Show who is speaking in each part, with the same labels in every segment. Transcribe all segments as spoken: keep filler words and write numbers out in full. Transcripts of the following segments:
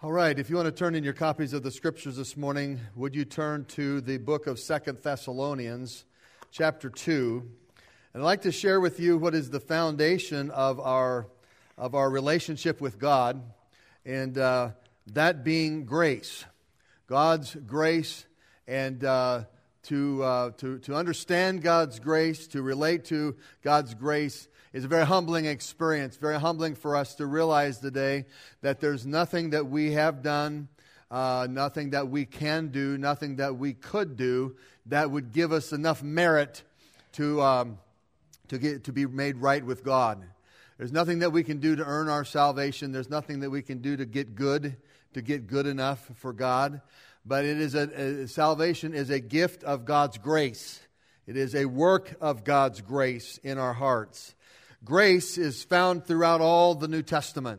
Speaker 1: All right, if you want to turn in your copies of the Scriptures this morning, would you turn to the book of Second Thessalonians, chapter two. And I'd like to share with you what is the foundation of our of our relationship with God, and uh, that being grace. God's grace, and uh, to, uh, to, to understand God's grace, to relate to God's grace, is a very humbling experience, very humbling for us to realize today that there's nothing that we have done, uh, nothing that we can do, nothing that we could do that would give us enough merit to um, to get to be made right with God. There's nothing that we can do to earn our salvation. There's nothing that we can do to get good, to get good enough for God. But it is a, a salvation is a gift of God's grace. It is a work of God's grace in our hearts. Grace is found throughout all the New Testament.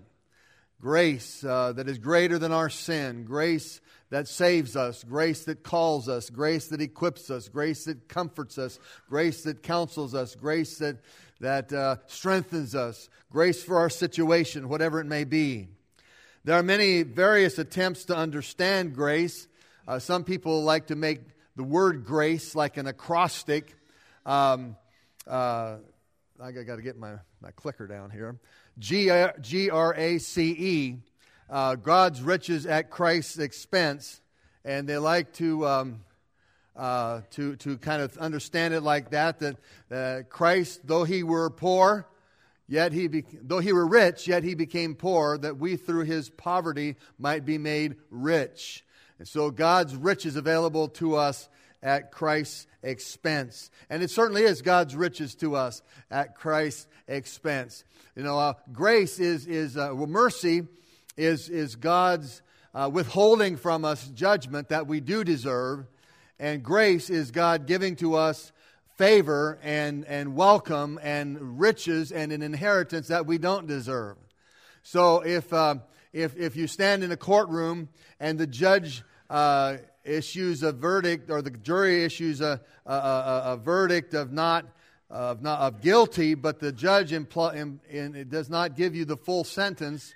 Speaker 1: Grace uh, that is greater than our sin. Grace that saves us. Grace that calls us. Grace that equips us. Grace that comforts us. Grace that counsels us. Grace that, that uh, strengthens us. Grace for our situation, whatever it may be. There are many various attempts to understand grace. Uh, some people like to make the word grace like an acrostic. Um, uh, I got to get my, my clicker down here. G R A C E, uh, God's riches at Christ's expense. And they like to um, uh, to to kind of understand it like that, that uh, Christ, though he were poor, yet he be, though he were rich, yet he became poor, that we through his poverty might be made rich. And so God's riches available to us at Christ's expense. And it certainly is God's riches to us at Christ's expense. You know, uh, grace is, is uh, well, mercy is, is God's uh, withholding from us judgment that we do deserve. And grace is God giving to us favor and, and welcome and riches and an inheritance that we don't deserve. So if, uh, if, if you stand in a courtroom and the judge uh, issues a verdict, or the jury issues a, a, a, a verdict of not of not of guilty, but the judge impl- in, in, it does not give you the full sentence,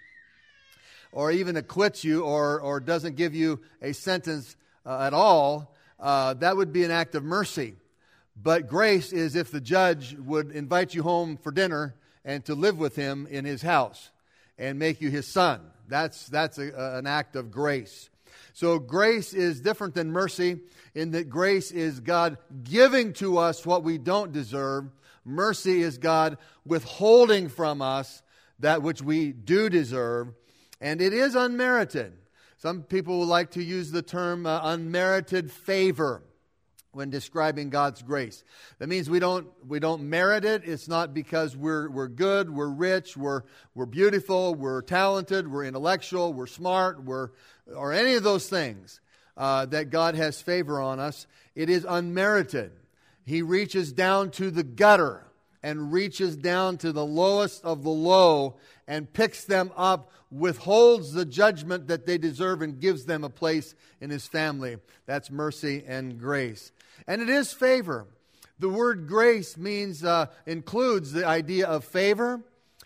Speaker 1: or even acquits you, or or doesn't give you a sentence uh, at all, uh, that would be an act of mercy. But grace is if the judge would invite you home for dinner and to live with him in his house and make you his son. That's that's a, a, an act of grace. So grace is different than mercy in that grace is God giving to us what we don't deserve. Mercy is God withholding from us that which we do deserve. And it is unmerited. Some people would like to use the term uh, unmerited favor when describing God's grace. That means we don't we don't merit it. It's not because we're we're good, we're rich, we're we're beautiful, we're talented, we're intellectual, we're smart, we're or any of those things uh, that God has favor on us. It is unmerited. He reaches down to the gutter and reaches down to the lowest of the low and picks them up, withholds the judgment that they deserve, and gives them a place in His family. That's mercy and grace. And it is favor. The word grace means, uh, includes the idea of favor,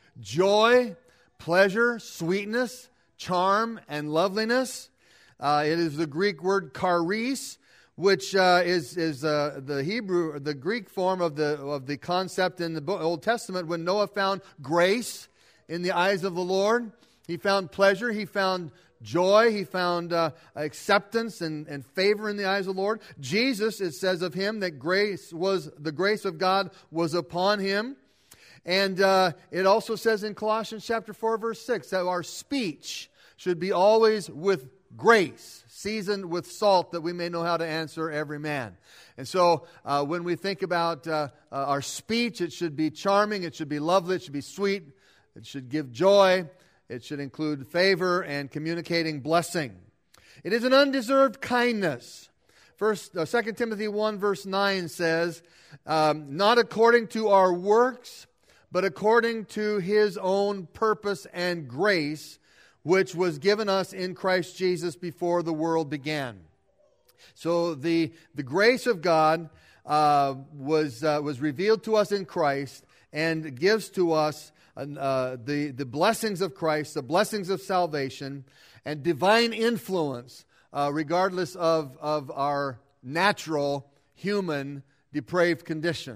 Speaker 1: joy, pleasure, sweetness, charm, and loveliness. Uh, it is the Greek word charis, which uh, is is uh, the Hebrew, the Greek form of the of the concept in the Old Testament. When Noah found grace in the eyes of the Lord, he found pleasure, he found joy, he found uh, acceptance and, and favor in the eyes of the Lord. Jesus, it says of him that grace was the grace of God was upon him. And uh, it also says in Colossians chapter four, verse six, that our speech should be always with grace, seasoned with salt, that we may know how to answer every man. And so uh, when we think about uh, uh, our speech, it should be charming, it should be lovely, it should be sweet, it should give joy, it should include favor and communicating blessing. It is an undeserved kindness. First, uh, Second Timothy one, verse nine says, um, not according to our works, but according to His own purpose and grace, which was given us in Christ Jesus before the world began. So the the grace of God uh, was uh, was revealed to us in Christ and gives to us uh, the, the blessings of Christ, the blessings of salvation, and divine influence, uh, regardless of, of our natural, human, depraved condition.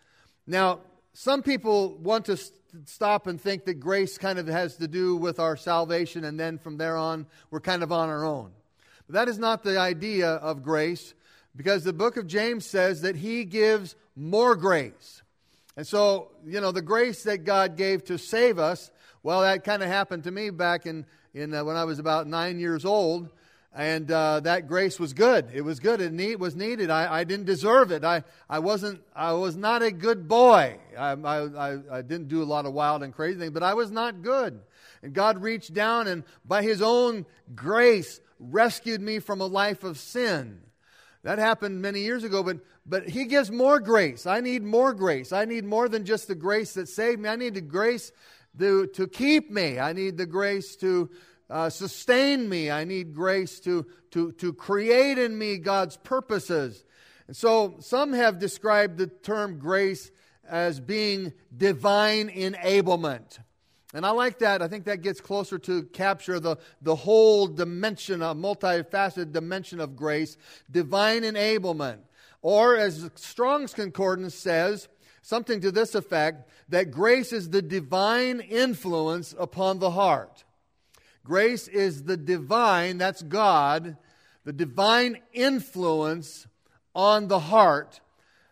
Speaker 1: Now, some people want to st- stop and think that grace kind of has to do with our salvation, and then from there on, we're kind of on our own. But that is not the idea of grace, because the book of James says that He gives more grace. And so, you know, the grace that God gave to save us, well, that kind of happened to me back in, in uh, when I was about nine years old. And uh, that grace was good. It was good. It need, was needed. I, I didn't deserve it. I, I wasn't. I was not a good boy. I, I, I didn't do a lot of wild and crazy things, but I was not good. And God reached down and by His own grace rescued me from a life of sin. That happened many years ago, but but He gives more grace. I need more grace. I need more than just the grace that saved me. I need the grace to, to keep me. I need the grace to Uh, sustain me. I need grace to, to, to create in me God's purposes. And so some have described the term grace as being divine enablement. And I like that. I think that gets closer to capture the, the whole dimension, a multifaceted dimension of grace, divine enablement. Or as Strong's Concordance says, something to this effect, that grace is the divine influence upon the heart. Grace is the divine, that's God, the divine influence on the heart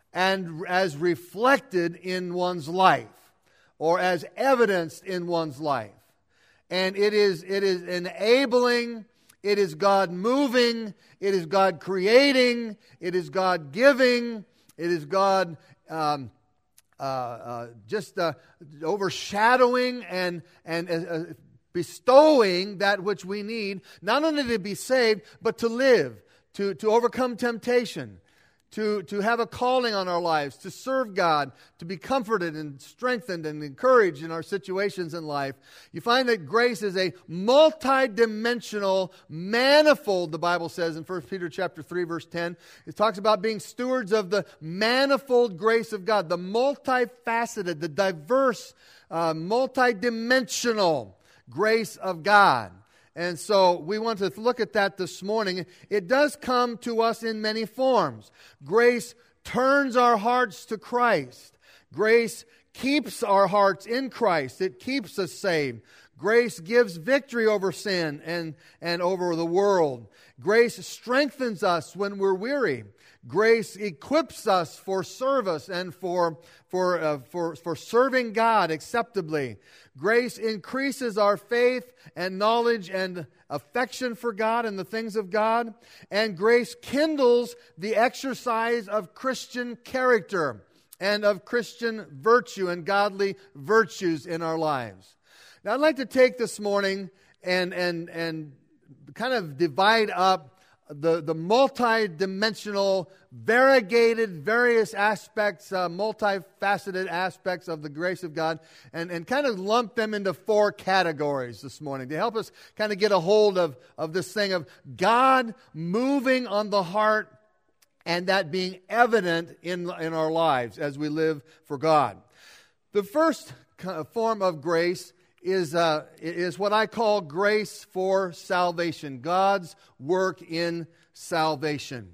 Speaker 1: and as reflected in one's life or as evidenced in one's life. And it is, it is enabling, it is God moving, it is God creating, it is God giving, it is God um, uh, uh, just uh, overshadowing and and uh, bestowing that which we need, not only to be saved, but to live, to, to overcome temptation, to, to have a calling on our lives, to serve God, to be comforted and strengthened and encouraged in our situations in life. You find that grace is a multi-dimensional, manifold, the Bible says in First Peter chapter three, verse ten. It talks about being stewards of the manifold grace of God, the multifaceted, the diverse, uh, multi-dimensional grace of God. And so we want to look at that this morning. It does come to us in many forms. Grace turns our hearts to Christ. Grace keeps our hearts in Christ. It keeps us saved. Grace gives victory over sin and, and over the world. Grace strengthens us when we're weary. Grace equips us for service and for, for, uh, for, for serving God acceptably. Grace increases our faith and knowledge and affection for God and the things of God. And grace kindles the exercise of Christian character and of Christian virtue and godly virtues in our lives. Now, I'd like to take this morning and, and, and kind of divide up the, the multi-dimensional, variegated, various aspects, uh, multifaceted aspects of the grace of God, and, and kind of lump them into four categories this morning to help us kind of get a hold of, of this thing of God moving on the heart and that being evident in, in our lives as we live for God. The first form of grace is uh, is what I call grace for salvation, God's work in salvation.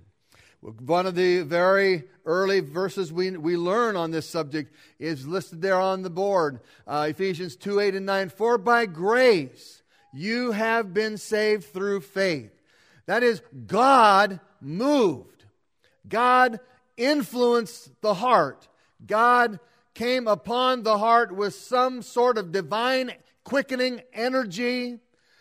Speaker 1: One of the very early verses we we learn on this subject is listed there on the board, uh, Ephesians two, eight, and nine. For by grace you have been saved through faith. That is, God moved. God influenced the heart. God came upon the heart with some sort of divine quickening energy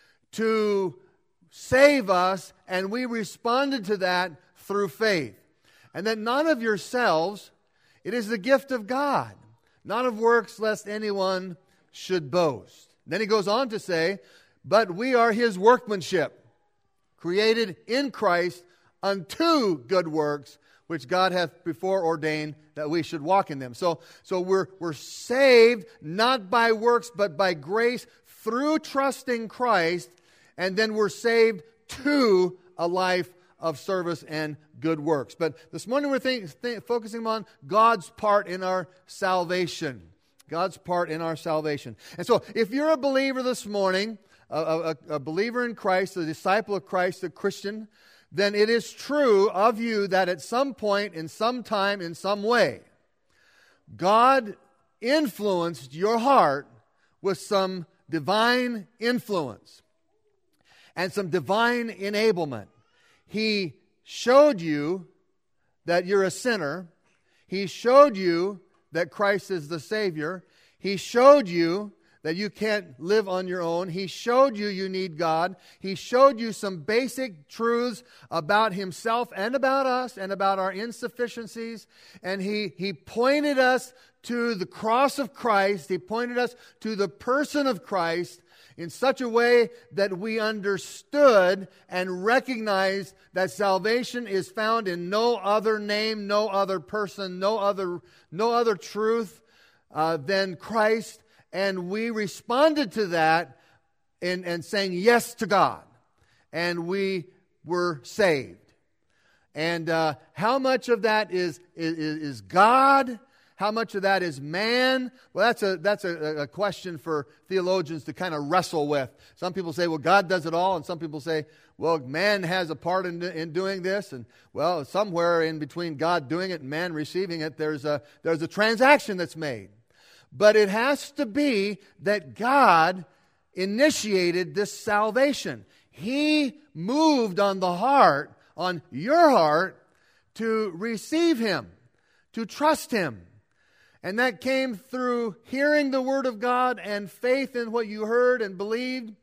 Speaker 1: to save us, and we responded to that through faith. And that not of yourselves, it is the gift of God, not of works, lest anyone should boast. Then he goes on to say, but we are His workmanship, created in Christ unto good works, which God hath before ordained that we should walk in them. So, so we're, we're saved not by works, but by grace through trusting Christ, and then we're saved to a life of service and good works. But this morning we're think, think, focusing on God's part in our salvation. God's part in our salvation. And so if you're a believer this morning, a, a, a believer in Christ, a disciple of Christ, a Christian, then it is true of you that at some point, in some time, in some way, God influenced your heart with some divine influence and some divine enablement. He showed you that you're a sinner. He showed you that Christ is the Savior. He showed you that you can't live on your own. He showed you you need God. He showed you some basic truths about Himself and about us and about our insufficiencies. And He, he pointed us to the cross of Christ. He pointed us to the person of Christ in such a way that we understood and recognized that salvation is found in no other name, no other person, no other, no other truth uh, than Christ. And we responded to that in, in saying yes to God. And we were saved. And uh, how much of that is, is, is God? How much of that is man? Well, that's a that's a, a question for theologians to kind of wrestle with. Some people say, well, God does it all. And some people say, well, man has a part in, in doing this. And, well, somewhere in between God doing it and man receiving it, there's a there's a transaction that's made. But it has to be that God initiated this salvation. He moved on the heart, on your heart, to receive Him, to trust Him. And that came through hearing the Word of God and faith in what you heard and believed.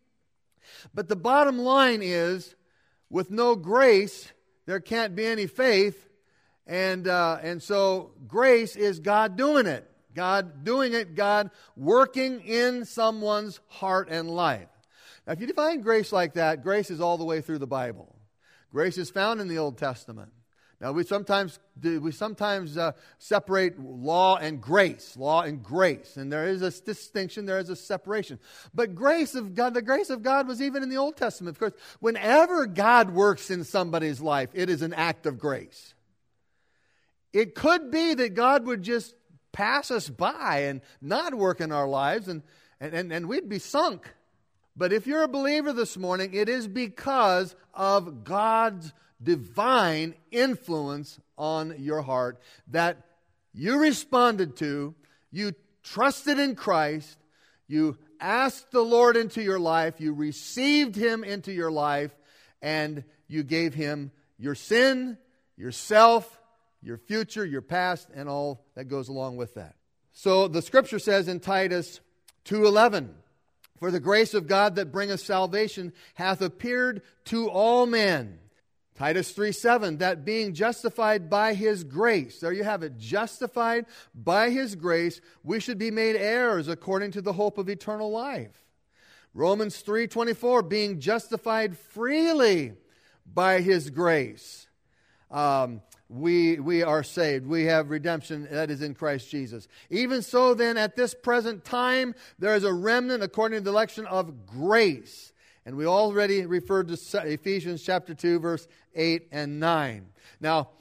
Speaker 1: But the bottom line is, with no grace, there can't be any faith. And, uh, and so grace is God doing it. God doing it, God working in someone's heart and life. Now, if you define grace like that, grace is all the way through the Bible. Grace is found in the Old Testament. Now, we sometimes do, we sometimes uh, separate law and grace, law and grace, and there is a distinction, there is a separation. But grace of God, the grace of God was even in the Old Testament. Of course, whenever God works in somebody's life, it is an act of grace. It could be that God would just pass us by and not work in our lives, and, and, and, and we'd be sunk. But if you're a believer this morning, it is because of God's divine influence on your heart that you responded to, you trusted in Christ, you asked the Lord into your life, you received Him into your life, and you gave Him your sin, yourself, your future, your past, and all that goes along with that. So the Scripture says in Titus two eleven, "For the grace of God that bringeth salvation hath appeared to all men." Titus three seven, "That being justified by His grace," there you have it, justified by His grace, we should be made heirs according to the hope of eternal life. Romans three twenty-four, "Being justified freely by His grace." Um, We we are saved. We have redemption that is in Christ Jesus. "Even so then, at this present time, there is a remnant according to the election of grace." And we already referred to Ephesians chapter two, verse eight and nine. Now,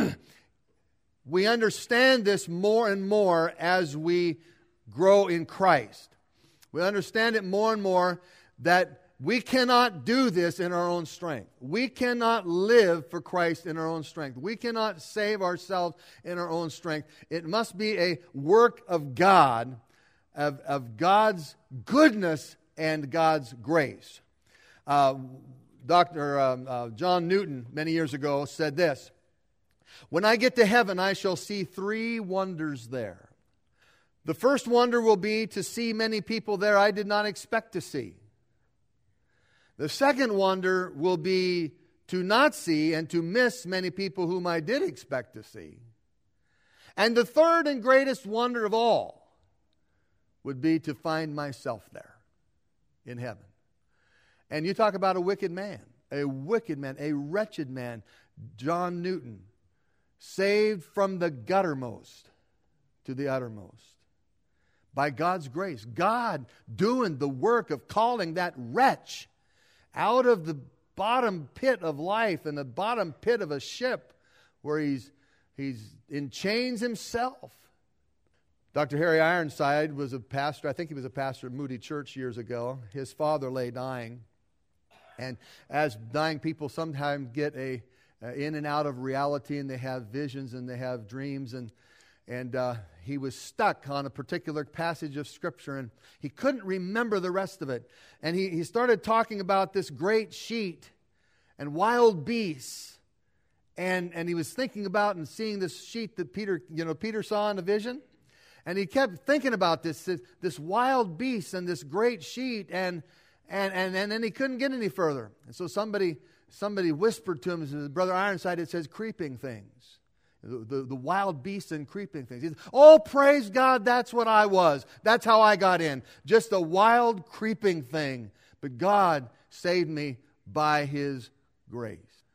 Speaker 1: we understand this more and more as we grow in Christ. We understand it more and more that we cannot do this in our own strength. We cannot live for Christ in our own strength. We cannot save ourselves in our own strength. It must be a work of God, of, of God's goodness and God's grace. Uh, Doctor Um, uh, John Newton, many years ago, said this: "When I get to heaven, I shall see three wonders there. The first wonder will be to see many people there I did not expect to see. The second wonder will be to not see and to miss many people whom I did expect to see. And the third and greatest wonder of all would be to find myself there in heaven." And you talk about a wicked man, a wicked man, a wretched man, John Newton, saved from the guttermost to the uttermost. By God's grace, God doing the work of calling that wretch out of the bottom pit of life and the bottom pit of a ship where he's he's in chains himself, Doctor Harry Ironside was a pastor. I think he was a pastor at Moody Church years ago. His father lay dying. And as dying people sometimes get a uh, in and out of reality, and they have visions and they have dreams, and and uh, he was stuck on a particular passage of Scripture, and he couldn't remember the rest of it. And he, he started talking about this great sheet and wild beasts. And, and he was thinking about and seeing this sheet that Peter, you know, Peter saw in a vision. And he kept thinking about this, this, this wild beast and this great sheet, and and and and then he couldn't get any further. And so somebody somebody whispered to him, said, Brother Ironside, it says creeping things. The, the, the wild beasts and creeping things. He said, oh, praise God, that's what I was. That's how I got in. Just a wild creeping thing. But God saved me by His grace.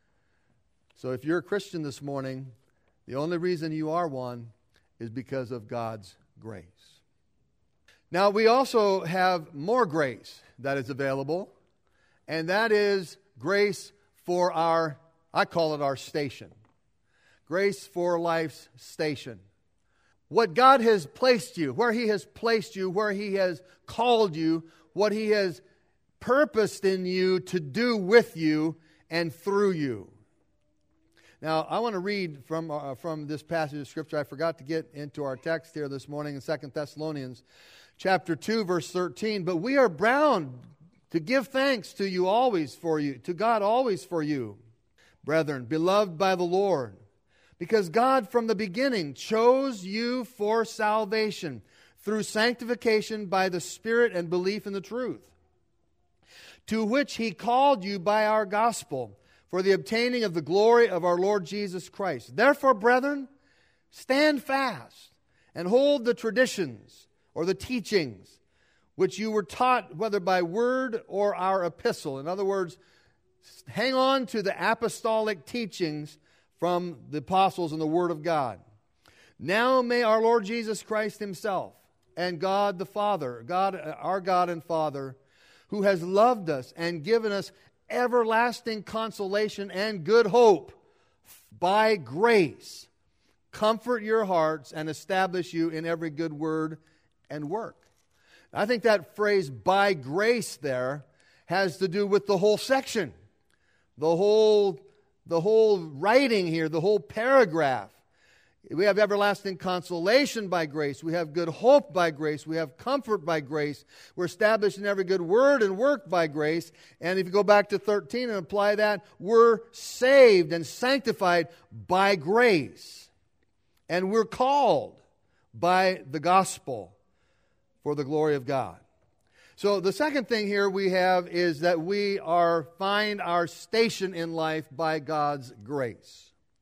Speaker 1: So if you're a Christian this morning, the only reason you are one is because of God's grace. Now, we also have more grace that is available, and that is grace for our, I call it our station. Grace for life's station. What God has placed you, where He has placed you, where He has called you, what He has purposed in you to do with you and through you. Now, I want to read from uh, from this passage of Scripture. I forgot to get into our text here this morning in Second Thessalonians chapter two, verse thirteen. But we are bound to give thanks to you always for you, to God always for you, brethren, beloved by the Lord, because God from the beginning chose you for salvation through sanctification by the Spirit and belief in the truth, to which He called you by our gospel, for the obtaining of the glory of our Lord Jesus Christ. Therefore, brethren, stand fast and hold the traditions or the teachings which you were taught, whether by word or our epistle. In other words, hang on to the apostolic teachings from the apostles and the Word of God. Now may our Lord Jesus Christ Himself and God the Father, God, our God and Father, who has loved us and given us everlasting consolation and good hope by grace, comfort your hearts and establish you in every good word and work. I think that phrase by grace there has to do with the whole section, the whole, the whole writing here, the whole paragraph. We have everlasting consolation by grace. We have good hope by grace. We have comfort by grace. We're established in every good word and work by grace. And if you go back to thirteen and apply that, we're saved and sanctified by grace. And we're called by the gospel for the glory of God. So the second thing here we have is that we are find our station in life by God's grace.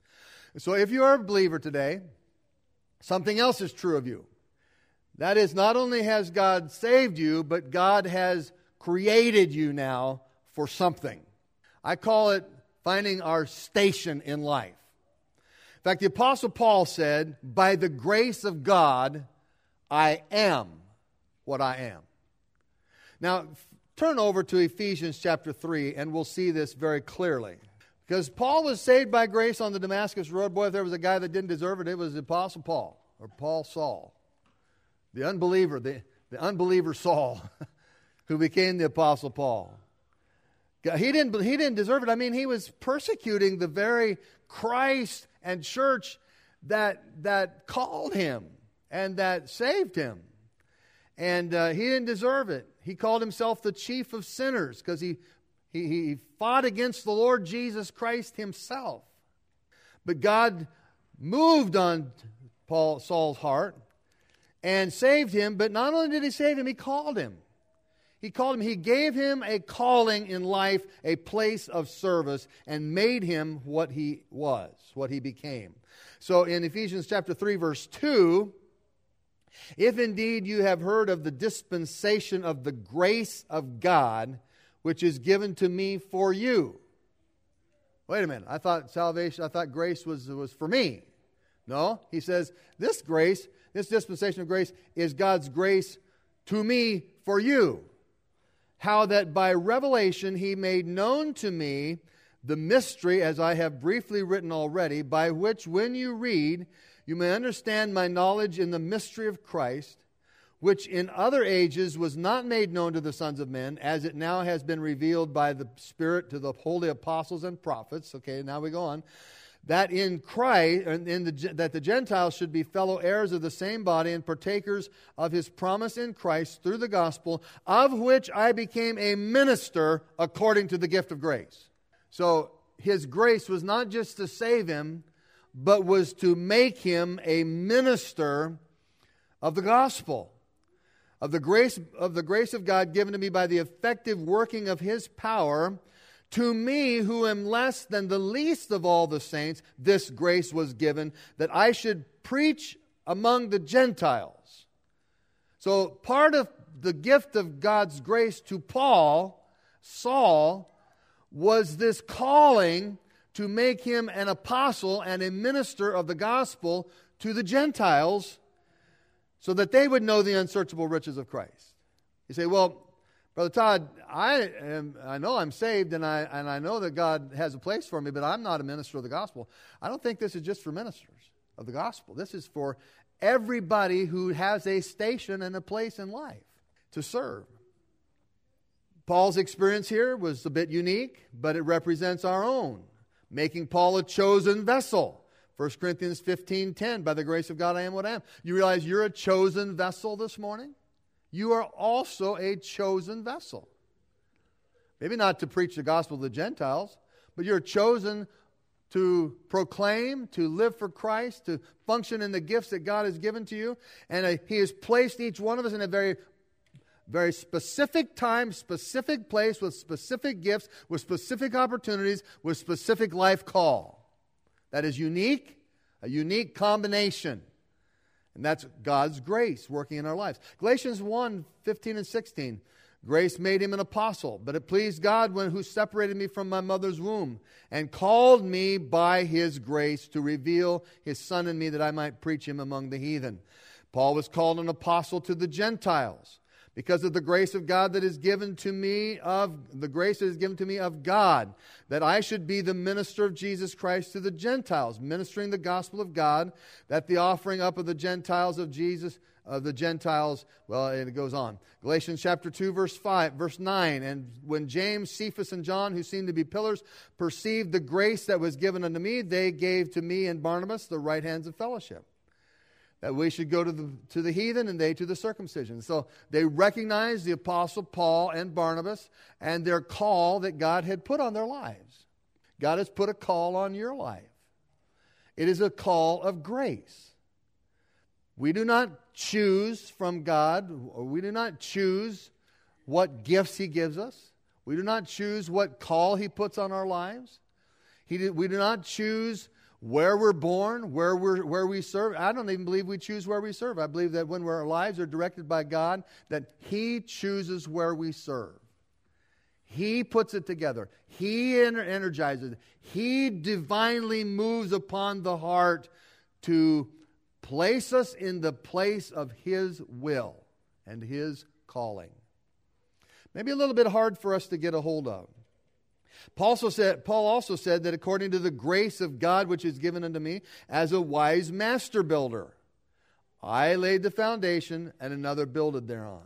Speaker 1: So if you are a believer today, something else is true of you. That is, not only has God saved you, but God has created you now for something. I call it finding our station in life. In fact, the Apostle Paul said, by the grace of God, I am what I am. Now, turn over to Ephesians chapter three, and we'll see this very clearly. Because Paul was saved by grace on the Damascus Road. Boy, if there was a guy that didn't deserve it, it was the Apostle Paul, or Paul Saul. The unbeliever, the, the unbeliever Saul, who became the Apostle Paul. He didn't, he didn't deserve it. I mean, he was persecuting the very Christ and church that, that called him and that saved him. And uh, he didn't deserve it. He called himself the chief of sinners because he He, he fought against the Lord Jesus Christ Himself. But God moved on Paul, Saul's heart and saved him. But not only did He save him, He called him. He called him. He gave him a calling in life, a place of service, and made him what he was, what he became. So in Ephesians chapter three, verse two, if indeed you have heard of the dispensation of the grace of God, which is given to me for you. Wait a minute. I thought salvation, I thought grace was, was for me. No, he says this grace, this dispensation of grace is God's grace to me for you. How that by revelation He made known to me the mystery, as I have briefly written already, by which when you read, you may understand my knowledge in the mystery of Christ, which in other ages was not made known to the sons of men, as it now has been revealed by the Spirit to the holy apostles and prophets. Okay, now we go on. That in Christ, in the, that the Gentiles should be fellow heirs of the same body and partakers of his promise in Christ through the gospel, of which I became a minister according to the gift of grace. So his grace was not just to save him, but was to make him a minister of the gospel, of the grace of the grace of God given to me by the effective working of his power. To me, who am less than the least of all the saints, this grace was given, that I should preach among the Gentiles. So part of the gift of God's grace to Paul, Saul, was this calling to make him an apostle and a minister of the gospel to the Gentiles, so that they would know the unsearchable riches of Christ. You say, well, Brother Todd, I am, I know I'm saved and I and I know that God has a place for me, but I'm not a minister of the gospel. I don't think this is just for ministers of the gospel. This is for everybody who has a station and a place in life to serve. Paul's experience here was a bit unique, but it represents our own, making Paul a chosen vessel. First Corinthians fifteen ten, by the grace of God I am what I am. You realize you're a chosen vessel this morning? You are also a chosen vessel. Maybe not to preach the gospel to the Gentiles, but you're chosen to proclaim, to live for Christ, to function in the gifts that God has given to you. And uh, He has placed each one of us in a very, very specific time, specific place, with specific gifts, with specific opportunities, with specific life call. That is unique, a unique combination. And that's God's grace working in our lives. Galatians one, fifteen and sixteen. Grace made him an apostle, but it pleased God when who separated me from my mother's womb and called me by his grace to reveal his Son in me that I might preach him among the heathen. Paul was called an apostle to the Gentiles because of the grace of God that is given to me of the grace that is given to me of God, that I should be the minister of Jesus Christ to the Gentiles, ministering the gospel of God, that the offering up of the Gentiles of Jesus, of the Gentiles, well, it goes on. Galatians chapter two, verse five, verse nine, and when James, Cephas, and John, who seemed to be pillars, perceived the grace that was given unto me, they gave to me and Barnabas the right hands of fellowship, that we should go to the to the heathen and they to the circumcision. So they recognized the apostle Paul and Barnabas and their call that God had put on their lives. God has put a call on your life. It is a call of grace. We do not choose from God, or we do not choose what gifts He gives us. We do not choose what call He puts on our lives. He did, we do not choose where we're born, where we're where we serve. I don't even believe we choose where we serve. I believe that when our lives are directed by God, that He chooses where we serve. He puts it together. He energizes it. He divinely moves upon the heart to place us in the place of His will and His calling. Maybe a little bit hard for us to get a hold of. Paul also said, Paul also said that according to the grace of God which is given unto me, as a wise master builder, I laid the foundation and another builded thereon.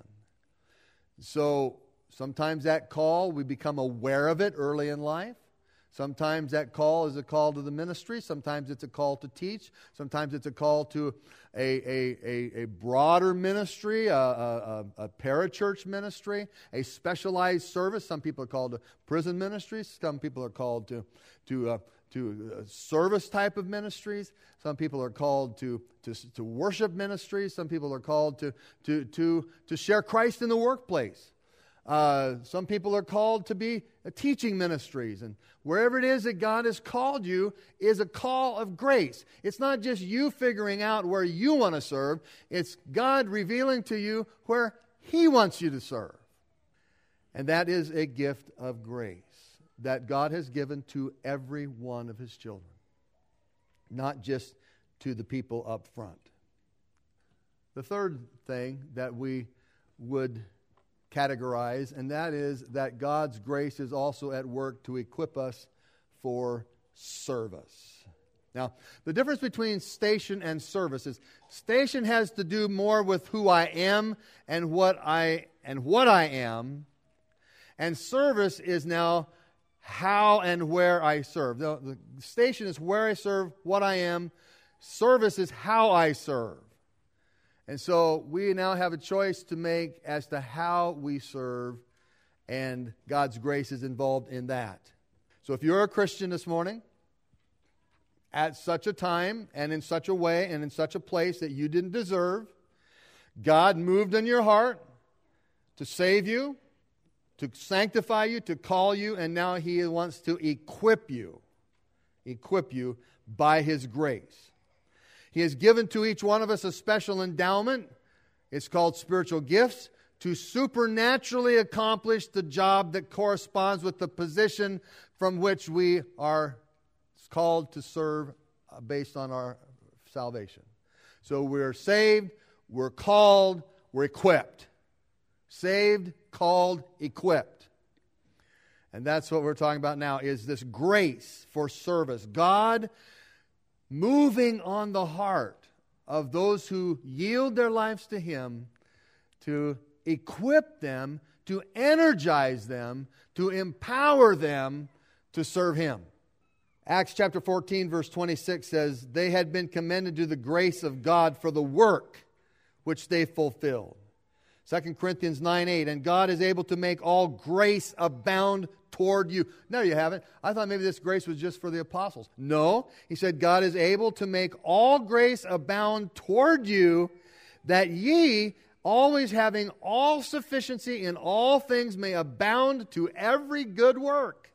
Speaker 1: So sometimes that call, we become aware of it early in life. Sometimes that call is a call to the ministry. Sometimes it's a call to teach. Sometimes it's a call to a, a, a, a broader ministry, a, a, a parachurch ministry, a specialized service. Some people are called to prison ministries. Some people are called to to uh, to service type of ministries. Some people are called to to, to worship ministries. Some people are called to to to to share Christ in the workplace. Uh, some people are called to be uh, teaching ministries. And wherever it is that God has called you is a call of grace. It's not just you figuring out where you want to serve. It's God revealing to you where He wants you to serve. And that is a gift of grace that God has given to every one of His children, not just to the people up front. The third thing that we would categorize, and that is that God's grace is also at work to equip us for service. Now, the difference between station and service is station has to do more with who I am and what I and what I am, and service is now how and where I serve. The, the station is where I serve, what I am. Service is how I serve. And so we now have a choice to make as to how we serve, and God's grace is involved in that. So if you're a Christian this morning, at such a time and in such a way and in such a place that you didn't deserve, God moved in your heart to save you, to sanctify you, to call you, and now He wants to equip you, equip you by His grace. He has given to each one of us a special endowment. It's called spiritual gifts, to supernaturally accomplish the job that corresponds with the position from which we are called to serve based on our salvation. So we're saved, we're called, we're equipped. Saved, called, equipped. And that's what we're talking about now, is this grace for service. God moving on the heart of those who yield their lives to Him to equip them, to energize them, to empower them to serve Him. Acts chapter fourteen verse twenty-six says, they had been commended to the grace of God for the work which they fulfilled. Second Corinthians nine eight, and God is able to make all grace abound toward you. No, you haven't. I thought maybe this grace was just for the apostles. No, he said God is able to make all grace abound toward you, that ye, always having all sufficiency in all things, may abound to every good work.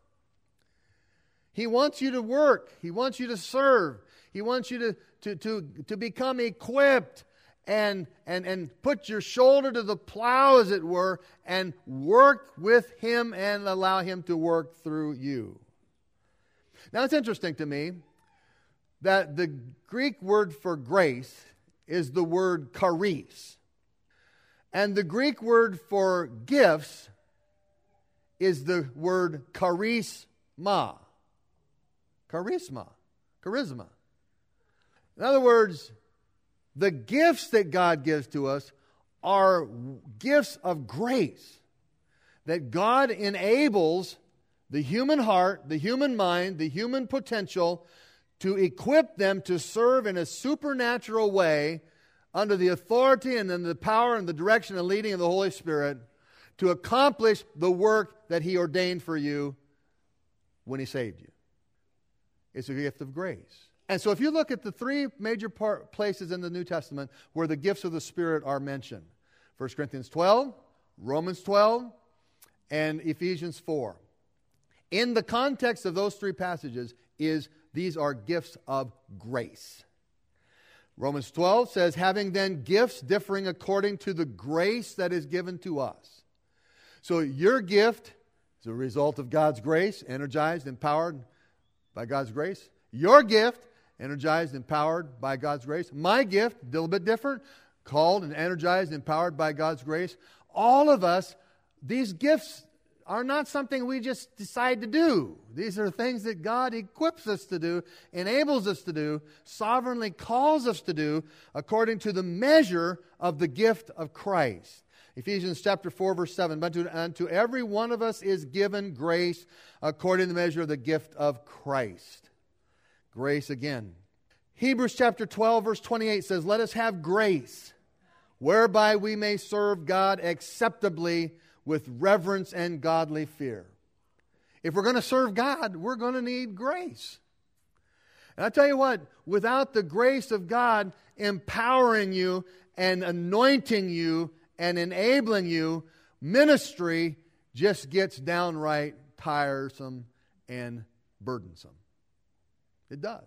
Speaker 1: He wants you to work. He wants you to serve. He wants you to, to, to, to become equipped and, and, and put your shoulder to the plow, as it were, and work with Him and allow Him to work through you. Now, it's interesting to me that the Greek word for grace is the word charis. And the Greek word for gifts is the word charisma. Charisma. Charisma. In other words, the gifts that God gives to us are gifts of grace. That God enables the human heart, the human mind, the human potential to equip them to serve in a supernatural way under the authority and then the power and the direction and leading of the Holy Spirit to accomplish the work that He ordained for you when He saved you. It's a gift of grace. And so if you look at the three major part, places in the New Testament where the gifts of the Spirit are mentioned, First Corinthians twelve, Romans twelve, and Ephesians four. In the context of those three passages is these are gifts of grace. Romans twelve says, having then gifts differing according to the grace that is given to us. So your gift is a result of God's grace, energized, empowered by God's grace. Your gift, energized, empowered by God's grace. My gift, a little bit different, called and energized, empowered by God's grace. All of us, these gifts are not something we just decide to do. These are things that God equips us to do, enables us to do, sovereignly calls us to do, according to the measure of the gift of Christ. Ephesians chapter four, verse seven, but to, unto every one of us is given grace according to the measure of the gift of Christ. Grace again. Hebrews chapter twelve, verse twenty-eight says, let us have grace, whereby we may serve God acceptably with reverence and godly fear. If we're going to serve God, we're going to need grace. And I tell you what, without the grace of God empowering you and anointing you and enabling you, ministry just gets downright tiresome and burdensome. It does.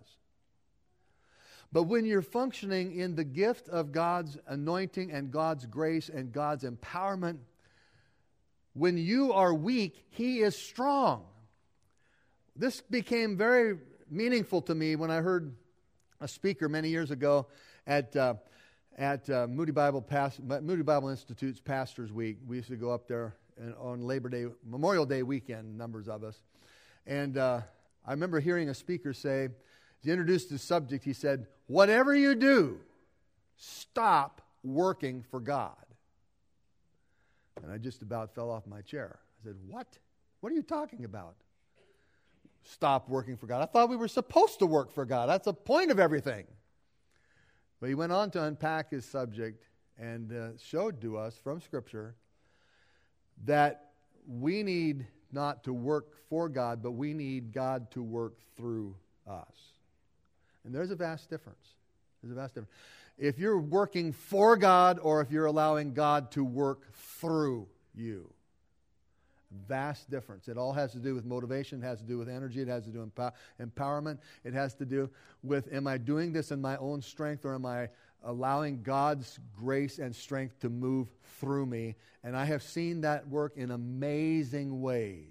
Speaker 1: But when you're functioning in the gift of God's anointing and God's grace and God's empowerment, when you are weak, He is strong. This became very meaningful to me when I heard a speaker many years ago at uh, at uh, Moody Bible Pas- Moody Bible Institute's Pastors Week. We used to go up there on Labor Day, Memorial Day weekend, numbers of us. And uh, I remember hearing a speaker say, As he introduced the subject, he said, whatever you do, stop working for God. And I just about fell off my chair. I said, what? What are you talking about? Stop working for God. I thought we were supposed to work for God. That's the point of everything. But he went on to unpack his subject and uh, showed to us from Scripture that we need not to work for God, but we need God to work through us. And there's a vast difference. There's a vast difference. If you're working for God or if you're allowing God to work through you. Vast difference. It all has to do with motivation. It has to do with energy. It has to do with empower- empowerment. It has to do with, am I doing this in my own strength, or am I allowing God's grace and strength to move through me? And I have seen that work in amazing ways.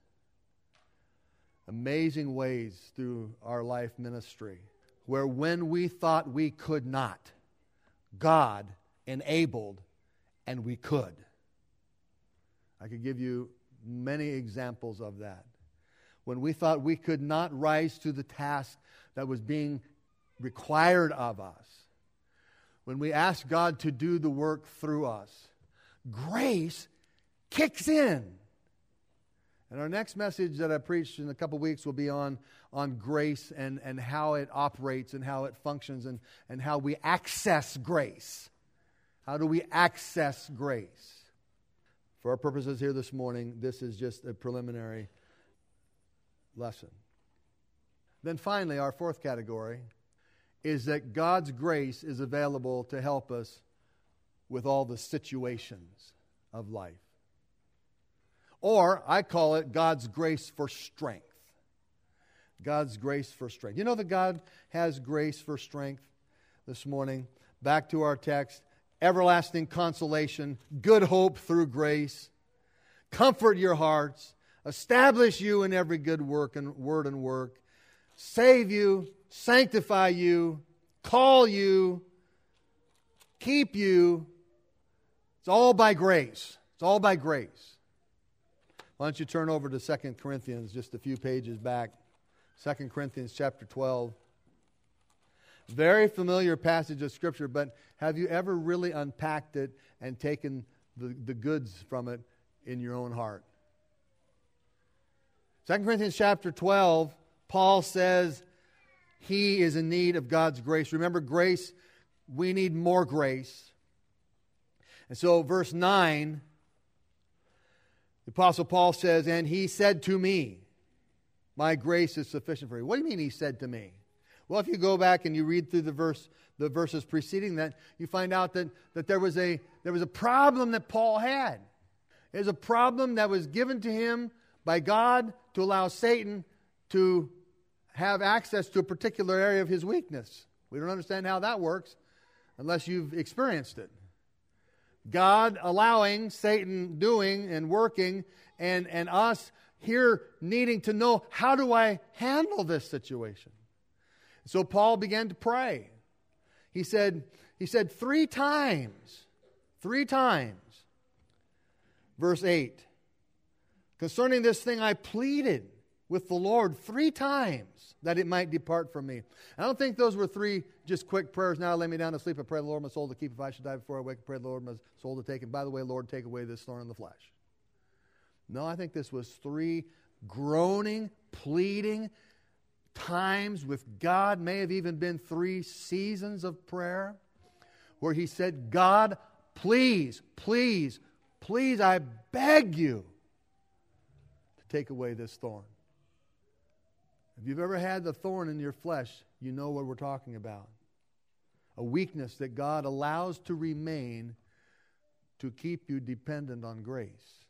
Speaker 1: Amazing ways through our life ministry, where when we thought we could not, God enabled and we could. I could give you many examples of that. When we thought we could not rise to the task that was being required of us, when we asked God to do the work through us, grace kicks in. And our next message that I preach in a couple weeks will be on, on grace and, and how it operates and how it functions and, and how we access grace. How do we access grace? For our purposes here this morning, this is just a preliminary lesson. Then finally, our fourth category is that God's grace is available to help us with all the situations of life. Or, I call it God's grace for strength. God's grace for strength. You know that God has grace for strength this morning? Back to our text. Everlasting consolation, good hope through grace, comfort your hearts, establish you in every good work and word and work, save you, sanctify you, call you, keep you. It's all by grace. It's all by grace. Why don't you turn over to Second Corinthians, just a few pages back. Second Corinthians chapter twelve. Very familiar passage of Scripture, but have you ever really unpacked it and taken the, the goods from it in your own heart? Second Corinthians chapter twelve, Paul says he is in need of God's grace. Remember, grace, we need more grace. And so verse nine, the Apostle Paul says, and he said to me, my grace is sufficient for you. What do you mean he said to me? Well, if you go back and you read through the verse, the verses preceding that, you find out that, that there was a there was a problem that Paul had. There's a problem that was given to him by God to allow Satan to have access to a particular area of his weakness. We don't understand how that works unless you've experienced it. God allowing, Satan doing and working, and, and us here needing to know, how do I handle this situation? So Paul began to pray. He said, he said three times, three times, verse eight, concerning this thing I pleaded with the Lord three times that it might depart from me. I don't think those were three just quick prayers. Now lay me down to sleep. I pray the Lord my soul to keep if I should die before I wake. I pray the Lord my soul to take. And by the way, Lord, take away this thorn in the flesh. No, I think this was three groaning, pleading times with God. May have even been three seasons of prayer where he said, God, please, please, please, I beg you to take away this thorn. If you've ever had the thorn in your flesh, you know what we're talking about. A weakness that God allows to remain to keep you dependent on grace.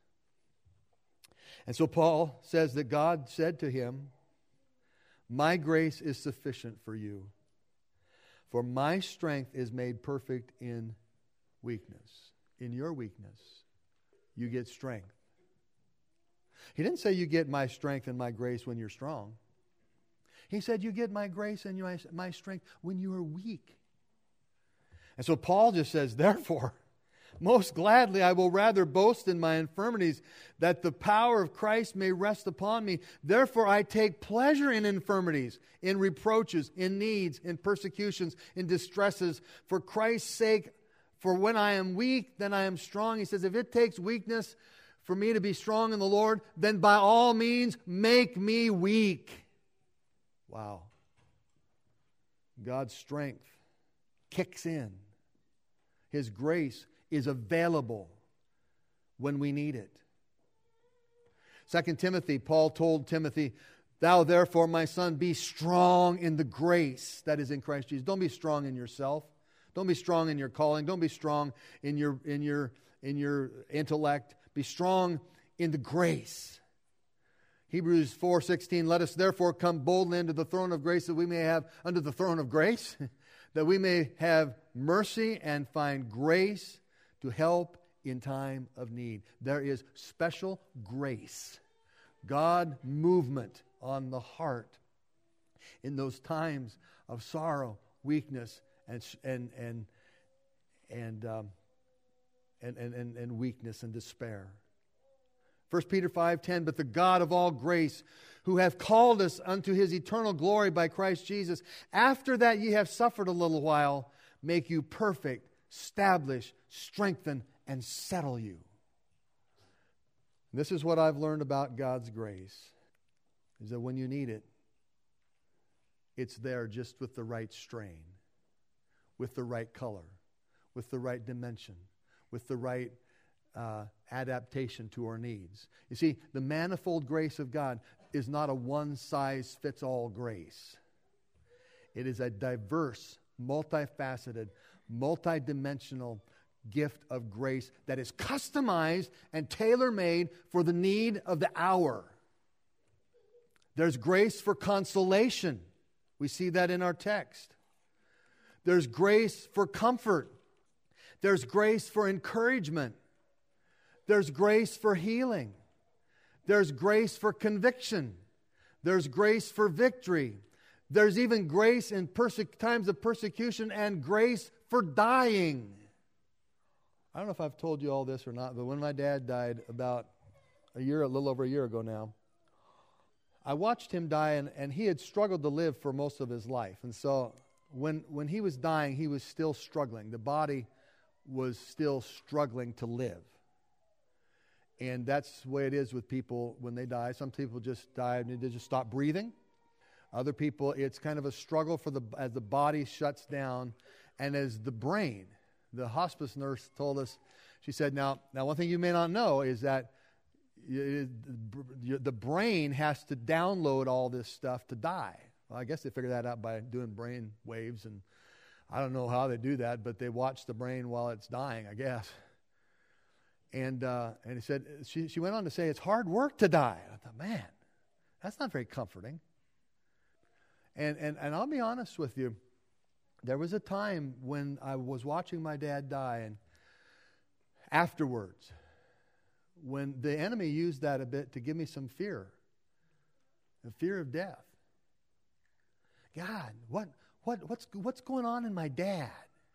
Speaker 1: And so Paul says that God said to him, my grace is sufficient for you, for my strength is made perfect in weakness. In your weakness, you get strength. He didn't say you get my strength and my grace when you're strong. He said you get my grace and my, my strength when you are weak. And so Paul just says, therefore, Most gladly I will rather boast in my infirmities, that the power of Christ may rest upon me. Therefore I take pleasure in infirmities, in reproaches, in needs, in persecutions, in distresses, for Christ's sake. For when I am weak, then I am strong. He says, if it takes weakness for me to be strong in the Lord, then by all means make me weak. Wow. God's strength kicks in. His grace is available when we need it. Second Timothy, Paul told Timothy, thou therefore, my son, be strong in the grace that is in Christ Jesus. Don't be strong in yourself. Don't be strong in your calling. Don't be strong in your in your in your intellect. Be strong in the grace. Hebrews four sixteen, let us therefore come boldly into the throne of grace that we may have, under the throne of grace, that we may have mercy and find grace to help in time of need. There is special grace, God movement on the heart in those times of sorrow, weakness, and and and and um, and, and, and, and weakness and despair. First Peter five ten, but the God of all grace, who hath called us unto his eternal glory by Christ Jesus, after that ye have suffered a little while, make you perfect, establish, strengthen, and settle you. This is what I've learned about God's grace, is that when you need it, it's there just with the right strain, with the right color, with the right dimension, with the right uh, adaptation to our needs. You see, the manifold grace of God is not a one-size-fits-all grace. It is a diverse, multifaceted, multidimensional gift of grace that is customized and tailor-made for the need of the hour. There's grace for consolation. We see that in our text. There's grace for comfort. There's grace for encouragement. There's grace for healing. There's grace for conviction. There's grace for victory. There's even grace in perse- times of persecution and grace for dying. I don't know if I've told you all this or not, but when my dad died about a year, a little over a year ago now, I watched him die, and, and he had struggled to live for most of his life. And so when, when he was dying, he was still struggling. The body was still struggling to live. And that's the way it is with people when they die. Some people just die and they just stop breathing. Other people, it's kind of a struggle for the as the body shuts down, and as the brain. The hospice nurse told us, she said, now, now one thing you may not know is that you, the brain has to download all this stuff to die. Well, I guess they figured that out by doing brain waves, and I don't know how they do that, but they watch the brain while it's dying, I guess. And uh, and he said, she, she went on to say, it's hard work to die. I thought, man, that's not very comforting. And and and I'll be honest with you, there was a time when I was watching my dad die, and afterwards, when the enemy used that a bit to give me some fear, the fear of death. God, what what what's what's going on in my dad?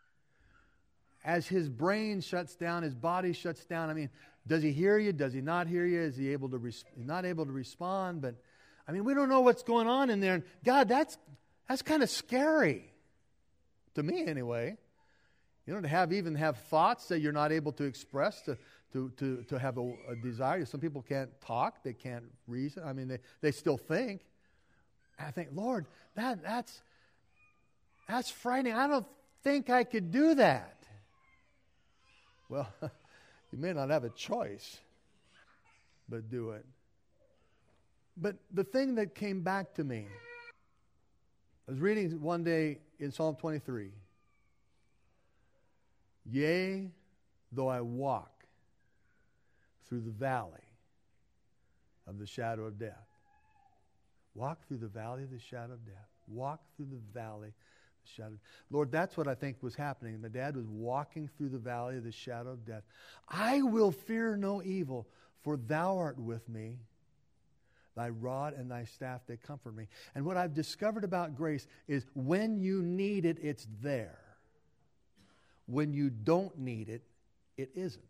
Speaker 1: As his brain shuts down, his body shuts down. I mean, does he hear you? Does he not hear you? Is he able to? Res- he's not able to respond. But I mean, we don't know what's going on in there. And God, that's that's kind of scary. To me, anyway, you know, to have even have thoughts that you're not able to express, to to to, to have a, a desire. Some people can't talk, they can't reason. I mean, they, they still think. And I think, Lord, that that's that's frightening. I don't think I could do that. Well, you may not have a choice, but do it. But the thing that came back to me, I was reading one day in Psalm twenty-three. Yea, though I walk through the valley of the shadow of death. Walk through the valley of the shadow of death. Walk through the valley of the shadow. Lord, that's what I think was happening. My dad was walking through the valley of the shadow of death. I will fear no evil, for thou art with me. Thy rod and thy staff, they comfort me. And what I've discovered about grace is when you need it, it's there. When you don't need it, It isn't.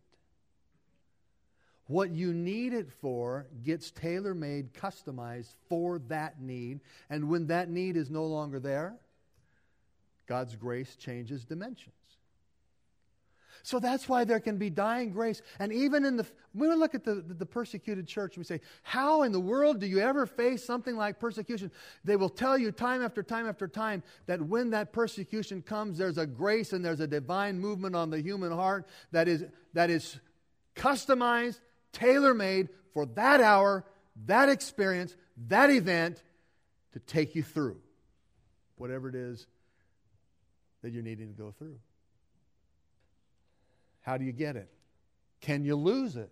Speaker 1: What you need it for gets tailor-made, customized for that need. And when that need is no longer there, God's grace changes dimensions. So that's why there can be dying grace. And even in the, when we look at the, the persecuted church, we say, how in the world do you ever face something like persecution? They will tell you time after time after time that when that persecution comes, there's a grace and there's a divine movement on the human heart that is, that is customized, tailor-made for that hour, that experience, that event to take you through whatever it is that you're needing to go through. How do you get it? Can you lose it?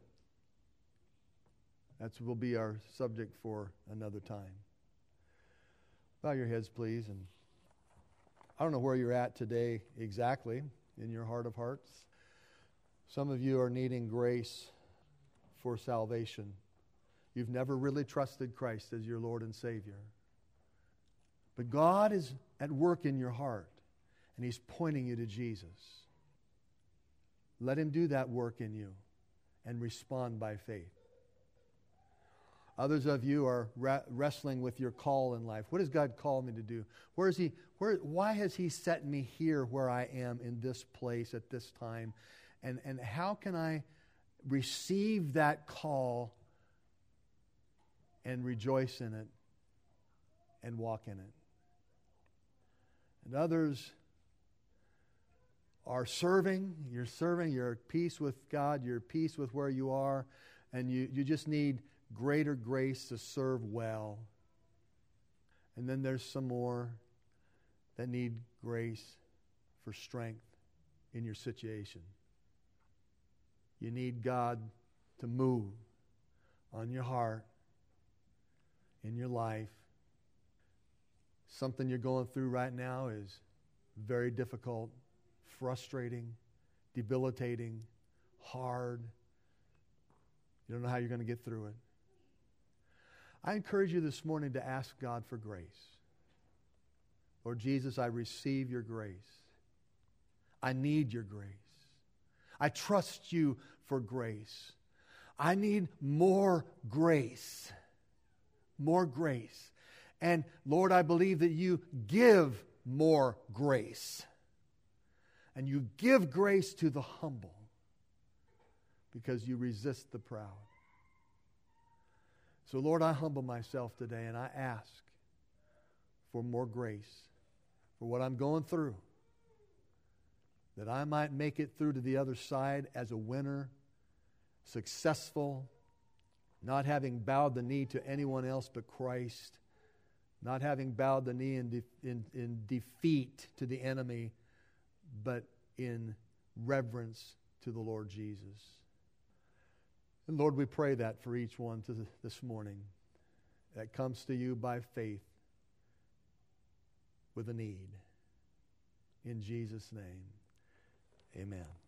Speaker 1: That will be our subject for another time. Bow your heads, please. And I don't know where you're at today exactly in your heart of hearts. Some of you are needing grace for salvation. You've never really trusted Christ as your Lord and Savior. But God is at work in your heart, and He's pointing you to Jesus. Let Him do that work in you and respond by faith. Others of you are ra- wrestling with your call in life. What has God called me to do? Where is He? Where? Why has He set me here where I am in this place at this time? And, and how can I receive that call and rejoice in it and walk in it? And others are serving, you're serving, you're at peace with God, you're at peace with where you are, and you, you just need greater grace to serve well. And then there's some more that need grace for strength in your situation. You need God to move on your heart, in your life. Something you're going through right now is very difficult, frustrating, debilitating, hard. You don't know how you're going to get through it. I encourage you this morning to ask God for grace. Lord Jesus, I receive your grace. I need your grace. I trust you for grace. I need more grace. More grace. And Lord, I believe that you give more grace. And you give grace to the humble because you resist the proud. So, Lord, I humble myself today and I ask for more grace for what I'm going through, that I might make it through to the other side as a winner, successful, not having bowed the knee to anyone else but Christ, not having bowed the knee in, de- in, in defeat to the enemy, but in reverence to the Lord Jesus. And Lord, we pray that for each one to the, this morning that comes to you by faith with a need. In Jesus' name, amen.